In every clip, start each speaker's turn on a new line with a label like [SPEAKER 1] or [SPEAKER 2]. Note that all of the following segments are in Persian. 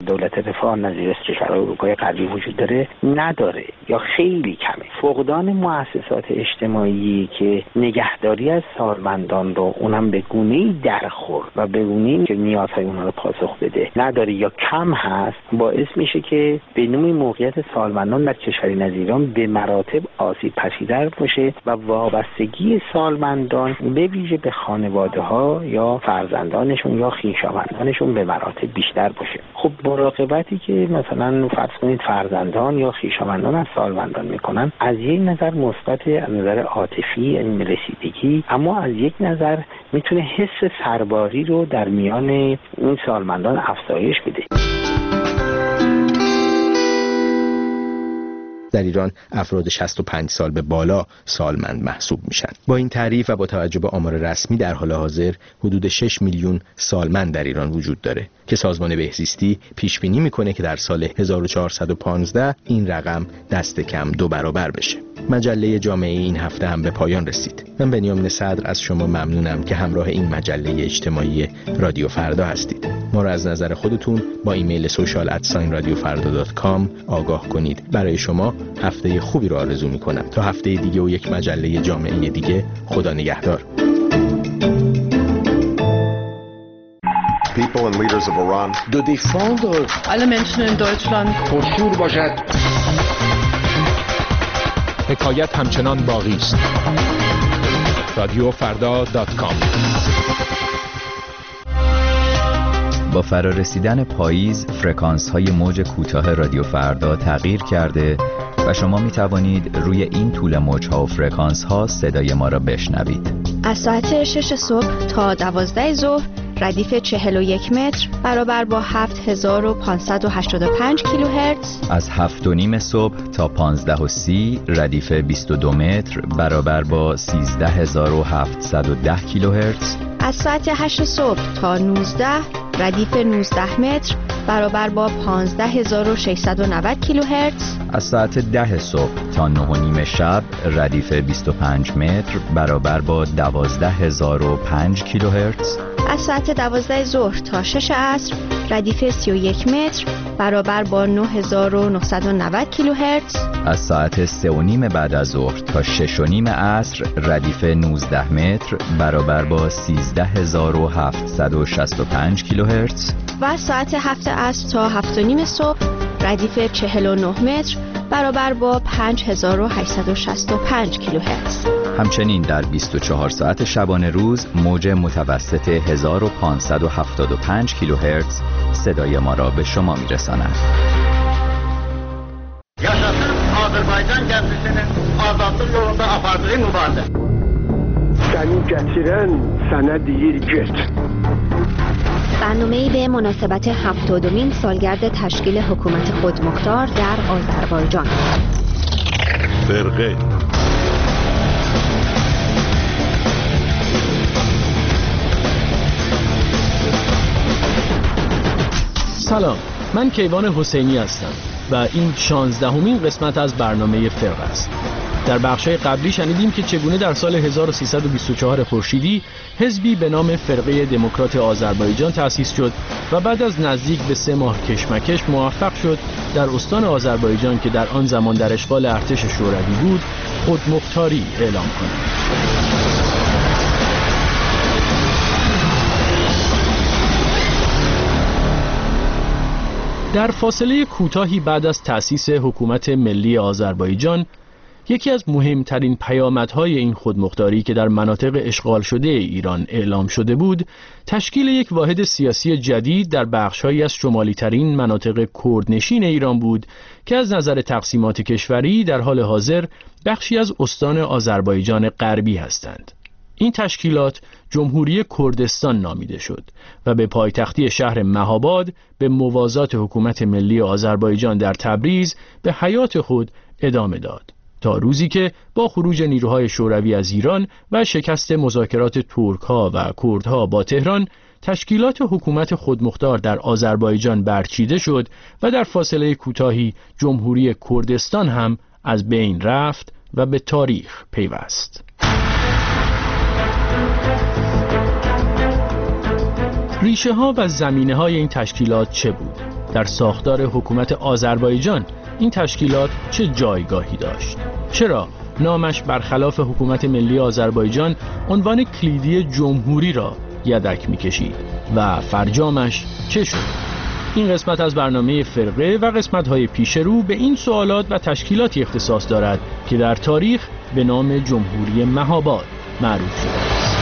[SPEAKER 1] دولت رفاه نظیر کشورهای اروپای غربی وجود داره نداره یا خیلی کمه. فقدان مؤسسات اجتماعی که نگهداری از سالمندان رو اونم به گونه‌ای درخورد و به گونه‌ای که نیازهای اونها رو پاسخ بده نداره یا کم هست، باعث میشه که به نوعی موقعیت سالمندان در کشوری نظیر ایران به مراتب آسیب پذیرتر باشه و وابستگی سالمندان به ویژه به خانواده‌ها یا فرزندانشون یا خویشاوندانشون به مراتب بیشتر باشه. خب مراقبتی که مثلا فرض کنید فرزندان یا خویشاوندان از سالمندان میکنن از یک نظر مثبت، از نظر عاطفی رسیدگی، اما از یک نظر میتونه حس سرباری رو در میان این سالمندان افزایش بده.
[SPEAKER 2] در ایران افراد 65 سال به بالا سالمند محسوب میشن. با این تعریف و با توجه به آمار رسمی در حال حاضر حدود 6 میلیون سالمند در ایران وجود داره که سازمان بهزیستی پیش بینی میکنه که در سال 1415 این رقم دست کم 2 برابر بشه. مجله جامعه این هفته هم به پایان رسید. من بنیامین صدر از شما ممنونم که همراه این مجله اجتماعی رادیو فردا هستید. ما را از نظر خودتون با ایمیل social@radiofarda.com آگاه کنید. برای شما هفته خوبی رو آرزو میکنم. تا هفته دیگه و یک مجله جامعه دیگه، خدا نگهدار.
[SPEAKER 3] People and leaders of Iran.
[SPEAKER 4] Do they follow
[SPEAKER 5] alle Menschen in Deutschland
[SPEAKER 4] پرشور باشد؟
[SPEAKER 6] حکایت همچنان باقی است. radiofarda.com.
[SPEAKER 7] با فرارسیدن پاییز فرکانس‌های موج کوتاه رادیو فردا تغییر کرده و شما می توانید روی این طول موج‌ها و فرکانس‌ها صدای ما را بشنوید.
[SPEAKER 8] از ساعت 6 صبح تا 12 ظهر ردیف 41 متر برابر با 7585 کیلوهرتز.
[SPEAKER 7] از 7:30 صبح تا 15:30 ردیف 22 متر برابر با 13710 کیلوهرتز.
[SPEAKER 8] از ساعت 8 صبح تا 19 ردیف 19 متر برابر با 15690 کیلوهرتز.
[SPEAKER 7] از ساعت 10 صبح تا 9:30 شب ردیف 25 متر برابر با 12005 کیلوهرتز.
[SPEAKER 8] از ساعت 12 ظهر تا 6 عصر ردیف 31 متر برابر با 9990 کیلوهرتز.
[SPEAKER 7] از ساعت 3:30 بعد از ظهر تا 6:30 عصر ردیف 19 متر برابر با 13765 کیلوهرتز.
[SPEAKER 8] و از ساعت 7 عصر تا 7:30 صبح ردیف 49 متر برابر با 5865 کیلوهرتز.
[SPEAKER 7] همچنین در 24 ساعت شبانه روز موج متوسط 1575 کیلوهرتز صدای ما را به شما میرساند.
[SPEAKER 9] Yaşasın Azərbaycan gənclərinin azadlıq yolunda apardığı mübarizə.
[SPEAKER 4] Səni gətirən sənə deyir get.
[SPEAKER 8] برنامه‌ای به مناسبت 70مین سالگرد تشکیل حکومت خودمختار در آذربایجان.
[SPEAKER 3] فرقه
[SPEAKER 10] سلام، من کیوان حسینی هستم و این 16مین قسمت از برنامه فرقه است. در بخش‌های قبلی شنیدیم که چگونه در سال 1324 خورشیدی حزبی به نام فرقه دموکرات آذربایجان تأسیس شد و بعد از نزدیک به 3 ماه کشمکش موفق شد در استان آذربایجان که در آن زمان در اشغال ارتش شوروی بود خودمختاری اعلام کند. در فاصله کوتاهی بعد از تأسیس حکومت ملی آذربایجان، یکی از مهمترین پیامدهای این خودمختاری که در مناطق اشغال شده ایران اعلام شده بود، تشکیل یک واحد سیاسی جدید در بخش‌هایی از شمالی‌ترین مناطق کردنشین ایران بود که از نظر تقسیمات کشوری در حال حاضر بخشی از استان آذربایجان غربی هستند. این تشکیلات جمهوری کردستان نامیده شد و به پایتختی شهر مهاباد به موازات حکومت ملی آذربایجان در تبریز به حیات خود ادامه داد تا روزی که با خروج نیروهای شوروی از ایران و شکست مذاکرات ترک‌ها و کردها با تهران، تشکیلات حکومت خودمختار در آذربایجان برچیده شد و در فاصله کوتاهی جمهوری کردستان هم از بین رفت و به تاریخ پیوست. ریشه ها و زمینه های این تشکیلات چه بود؟ در ساختار حکومت آذربایجان این تشکیلات چه جایگاهی داشت؟ چرا نامش برخلاف حکومت ملی آذربایجان عنوان کلیدی جمهوری را یدک می‌کشید و فرجامش چه شد؟ این قسمت از برنامه فرقه و قسمت‌های پیش رو به این سوالات و تشکیلاتی اختصاص دارد که در تاریخ به نام جمهوری مهاباد معروف شده است.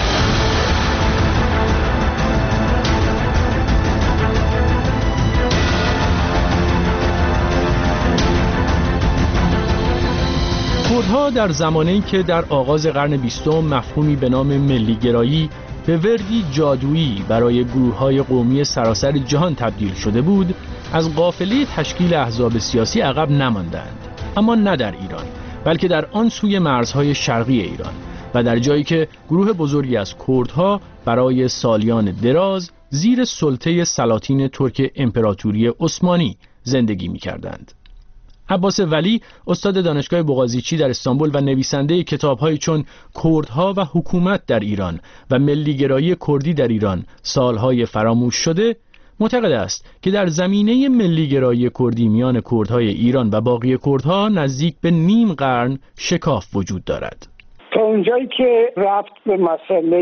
[SPEAKER 10] کردها در زمانی که در آغاز قرن 20 مفهومی به نام ملیگرایی به وردی جادویی برای گروه‌های قومی سراسر جهان تبدیل شده بود، از قافله تشکیل احزاب سیاسی عقب نماندند، اما نه در ایران، بلکه در آن سوی مرزهای شرقی ایران و در جایی که گروه بزرگی از کردها برای سالیان دراز زیر سلطه سلاطین ترک امپراتوری عثمانی زندگی می‌کردند. عباس ولی، استاد دانشگاه بوقازیچی در استانبول و نویسنده کتاب‌هایی چون کردها و حکومت در ایران و ملیگرایی کردی در ایران سالهای فراموش شده، معتقد است که در زمینه ملیگرایی کردی میان کردهای ایران و باقی کردها نزدیک به نیم قرن شکاف وجود دارد.
[SPEAKER 3] تا اونجایی که ربط به مسئله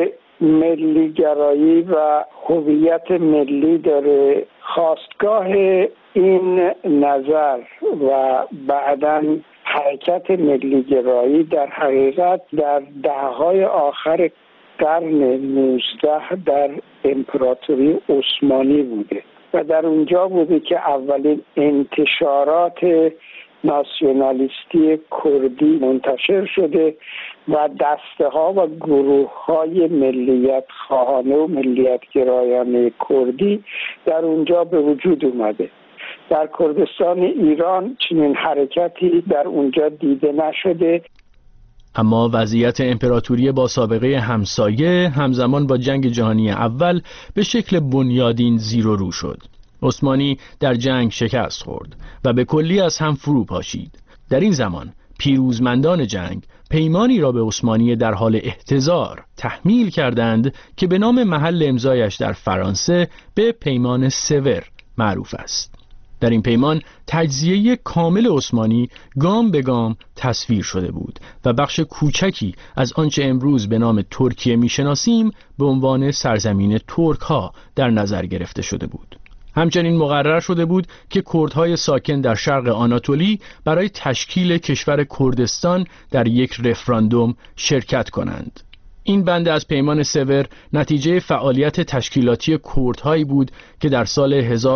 [SPEAKER 3] ملیگرایی و هویت ملی داره، خواستگاه این نظر و بعداً حرکت ملیگرایی در حقیقت در دهه‌های آخر قرن 19 در امپراتوری عثمانی بوده و در اونجا بوده که اولین انتشارات ناسیونالیستی کردی منتشر شده و دسته ها و گروه های ملیت خواهانه و ملیت گرایانه کردی در اونجا به وجود اومده. در کردستان ایران چنین حرکتی در اونجا دیده نشده.
[SPEAKER 10] اما وضعیت امپراتوری با سابقه همسایه همزمان با جنگ جهانی اول به شکل بنیادین زیر و رو شد. عثمانی در جنگ شکست خورد و به کلی از هم فرو پاشید. در این زمان پیروزمندان جنگ پیمانی را به عثمانی در حال احتضار تحمیل کردند که به نام محل امضایش در فرانسه به پیمان سور معروف است. در این پیمان تجزیه کامل عثمانی گام به گام تصویر شده بود و بخش کوچکی از آنچه امروز به نام ترکیه میشناسیم به عنوان سرزمین ترک ها در نظر گرفته شده بود. همچنین مقرر شده بود که کردهای ساکن در شرق آناتولی برای تشکیل کشور کردستان در یک رفراندوم شرکت کنند. این بند از پیمان سور نتیجه فعالیت تشکیلاتی کردهایی بود که در سال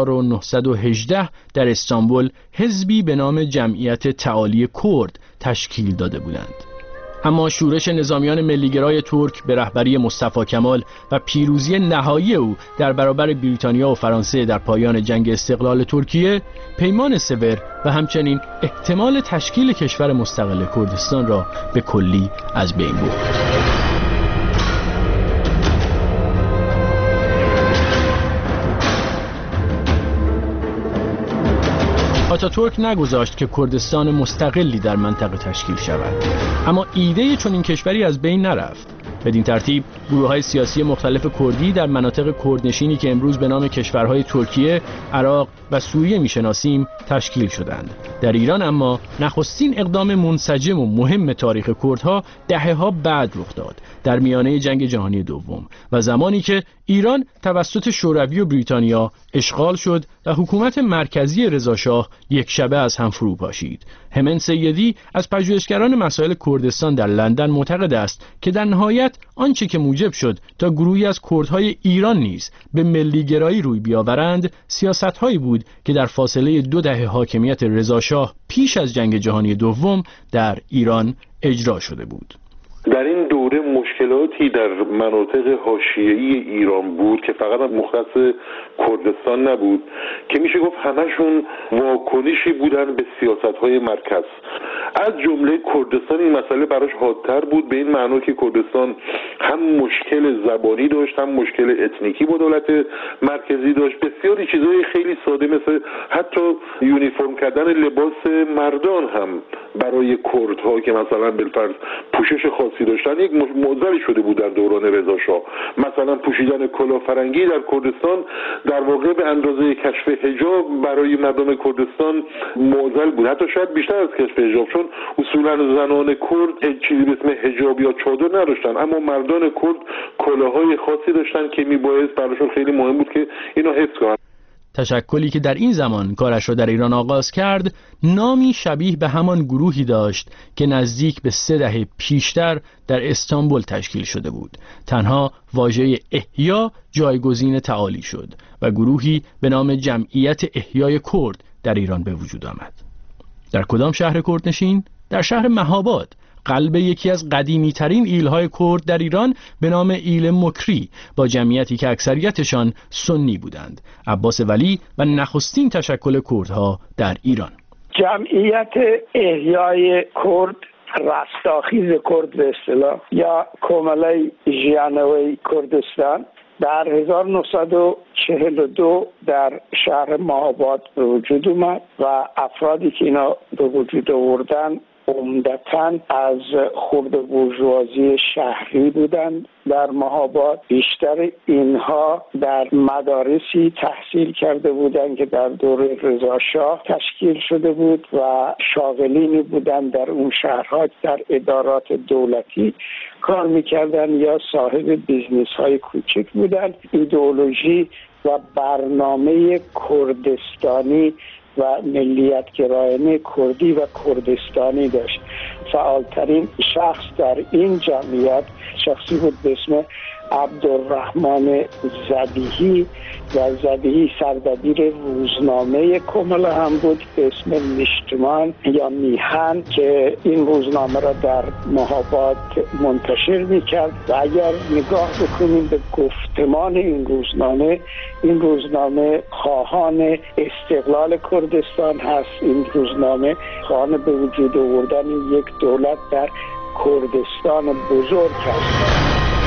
[SPEAKER 10] 1918 در استانبول حزبی به نام جمعیت تعالی کرد تشکیل داده بودند. اما شورش نظامیان ملیگرای ترک به رهبری مصطفی کمال و پیروزی نهایی او در برابر بریتانیا و فرانسه در پایان جنگ استقلال ترکیه، پیمان سور و همچنین احتمال تشکیل کشور مستقل کردستان را به کلی از بین برد. آتاتورک نگذاشت که کردستان مستقلی در منطقه تشکیل شود، اما ایده چون این کشوری از بین نرفت. بدین ترتیب گروه‌های سیاسی مختلف کردی در مناطق کردنشینی که امروز به نام کشورهای ترکیه، عراق و سوریه میشناسیم تشکیل شدند. در ایران اما نخستین اقدام منسجم و مهم تاریخ کردها دهه‌ها بعد رخ داد، در میانه جنگ جهانی دوم و زمانی که ایران توسط شوروی و بریتانیا اشغال شد و حکومت مرکزی رضاشاه یک شبه از هم فرو پاشید. همن سیدی از پژوهشگران مسائل کردستان در لندن معتقد است که در نهایت آنچه که موجب شد تا گروهی از کردهای ایران نیز به ملیگرایی روی بیاورند سیاست‌هایی بود که در فاصله 2 دهه حاکمیت رضاشاه پیش از جنگ جهانی دوم در ایران اجرا شده بود.
[SPEAKER 11] در این دوره مشکلاتی در مناطق حاشیه‌ای ایران بود که فقط مختص کردستان نبود که میشه گفت همشون واکنشی بودن به سیاست‌های مرکز. از جمله کردستان این مسئله براش حادتر بود، به این معنی که کردستان هم مشکل زبانی داشت، هم مشکل اتنیکی با دولت مرکزی داشت. بسیاری چیزای خیلی ساده مثل حتی یونیفرم کردن لباس مردان هم برای کردها که مثلا بالفرض پوشش خاص خاصی داشتن یک معضلی شده بود در دوران رضا شاه. مثلا پوشیدن کلاه فرنگی در کردستان در واقع به اندازه کشف حجاب برای مردم کردستان معضل بود، حتی شاید بیشتر از کشف حجاب، چون اصولا زنان کرد چیزی به اسم حجاب یا چادر نداشتن، اما مردان کرد کلاههای خاصی داشتن که میبایست براشون خیلی مهم بود که اینو حفظ کنن.
[SPEAKER 10] تشکلی که در این زمان کارش را در ایران آغاز کرد نامی شبیه به همان گروهی داشت که نزدیک به 3 دهه پیشتر در استانبول تشکیل شده بود. تنها واژه احیا جایگزین تعالی شد و گروهی به نام جمعیت احیای کرد در ایران به وجود آمد. در کدام شهر کردنشین؟ در شهر مهاباد، قلب یکی از قدیمی ترین ایلهای کرد در ایران به نام ایل مکری، با جمعیتی که اکثریتشان سنی بودند. عباس ولی و نخستین تشکل کردها در ایران.
[SPEAKER 3] جمعیت احیای کرد، رستاخیز کرد به اصطلاح، یا کومله ژیانوی کردستان در 1942 در شهر مهاباد به وجود اومد و افرادی که اینا به وجود آوردن عمدتاً از خرده بورژوازی شهری بودند. در مهاباد بیشتر اینها در مدارسی تحصیل کرده بودند که در دوره رضا شاه تشکیل شده بود و شاغلینی بودند در اون شهرها در ادارات دولتی کار میکردن یا صاحب بیزنس های کوچک بودند. ایدئولوژی و برنامه کردستانی و ملیت گرایانه کردی و کردستانی داشت. فعالترین شخص در این جمعیت شخصی بود به اسم عبدالرحمن زبیحی و زبیحی سردبیر روزنامه کمله هم بود به اسم میشتمان یا میهن که این روزنامه را در مهاباد منتشر میکرد و اگر نگاه بکنیم به گفتمان این روزنامه خواهان استقلال کردستان هست. این روزنامه خواهان به وجود آوردن یک دولت در کردستان بزرگ هست.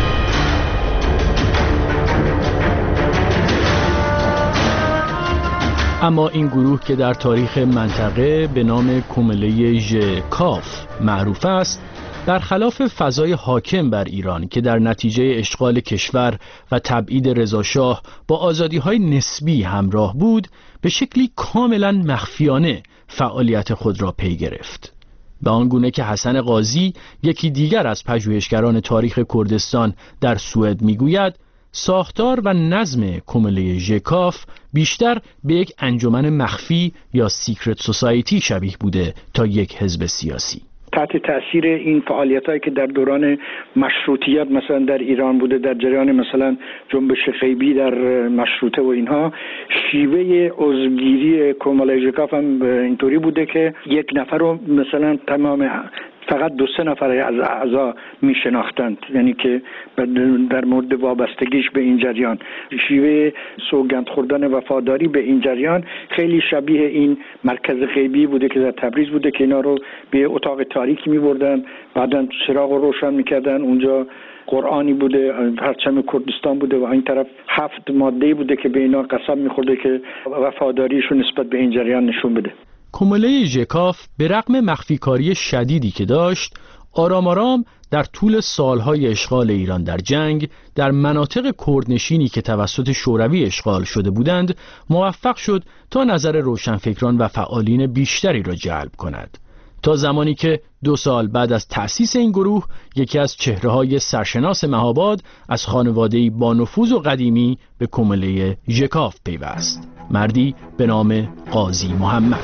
[SPEAKER 10] اما این گروه که در تاریخ منطقه به نام کومله ژکاف معروف است، برخلاف فضای حاکم بر ایران که در نتیجه اشغال کشور و تبعید رضاشاه با آزادی‌های نسبی همراه بود، به شکلی کاملا مخفیانه فعالیت خود را پی گرفت. به آن گونه که حسن قاضی، یکی دیگر از پژوهشگران تاریخ کردستان در سوئد میگوید، ساختار و نظم کومله ژکاف بیشتر به یک انجمن مخفی یا سیکرت سوسایتی شبیه بوده تا یک حزب سیاسی.
[SPEAKER 12] تحت تاثیر این فعالیتایی که در دوران مشروطیت مثلا در ایران بوده، در جریان مثلا جنبش غیبی در مشروطه و اینها، شیوه عضوگیری کومله ژکاف هم اینطوری بوده که یک نفر رو مثلا فقط 2-3 نفر از اعضا می شناختند، یعنی که در مورد وابستگیش به این جریان، شیوه سوگند خوردن وفاداری به این جریان خیلی شبیه این مرکز غیبی بوده که در تبریز بوده که اینا رو به اتاق تاریکی می بردن، بعدن چراغ رو روشن می کردن، اونجا قرآنی بوده، پرچم کردستان بوده و این طرف 7 ماده بوده که به اینا قسم می خورده که وفاداریشون نسبت به این جریان نشون بده.
[SPEAKER 10] کومله ژکاف به رغم مخفیکاری شدیدی که داشت، آرام آرام در طول سالهای اشغال ایران در جنگ در مناطق کردنشینی که توسط شوروی اشغال شده بودند موفق شد تا نظر روشنفکران و فعالین بیشتری را جلب کند، تا زمانی که 2 سال بعد از تأسیس این گروه یکی از چهره‌های سرشناس مهاباد از خانواده‌ای با نفوذ و قدیمی به کومله ژکاف پیوست، مردی به نام قاضی محمد.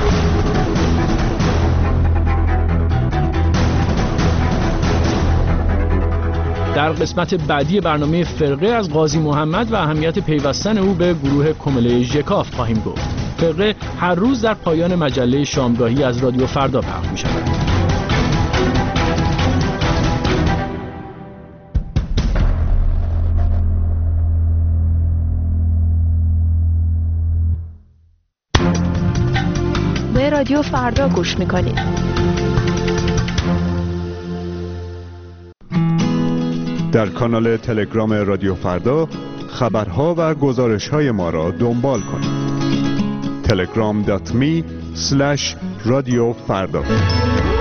[SPEAKER 10] در قسمت بعدی برنامه فرقه از قاضی محمد و اهمیت پیوستن او به گروه کومله ژکاف خواهیم گفت. فرقه هر روز در پایان مجله شامگاهی از رادیو فردا پخش می‌شود.
[SPEAKER 8] به رادیو فردا گوش می‌کنید.
[SPEAKER 13] در کانال تلگرام رادیو فردا خبرها و گزارش‌های ما را دنبال کنید. telegram.me/رادیو فردا